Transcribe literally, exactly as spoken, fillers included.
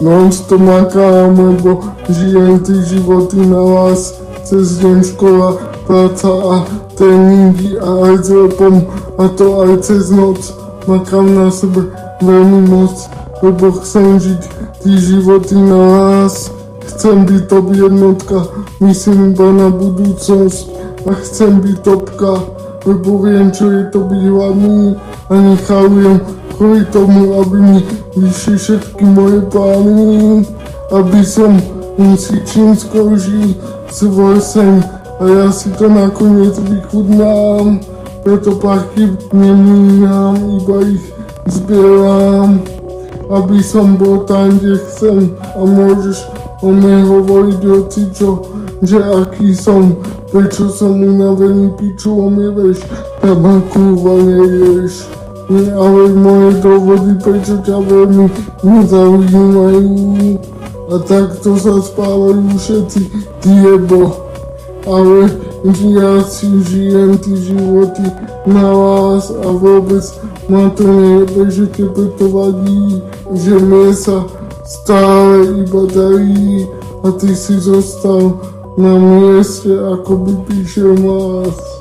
non-stop makám, lebo žijem tie životy na vás. Cez deň škola, práca a tréningy a aj s repom, a to aj cez noc. Makám na sebe veľmi moc, lebo chcem žiť tie životy na vás. Chcem byť top jednotka, myslím iba na budúcnosť a chcem byť topka, lebo viem, čo je to byť hlavný a nechávam kvôli tomu, aby mi vyšli všetky moje plány, aby som si čím skôr žil svoj sen a ja si to nakoniec vychutnám, preto parky nemínam, iba ich zbieram, aby som bol tam, kde chcem a môžeš o mne hovoriť hocičo, že aký som, prečo som unavený, piču o mne vieš, tabaku nevieš. Nie, ale moje dôvody, prečo ťa veľmi nezaujímajú. A takto sa spávajú všetci tí jebo. Ale ja si žijem tí životy na vás a vôbec ma to nejebe, že tebe to vadí, že mne sa stále iba darí a ty si zostal na mieste, ako by píšel vás.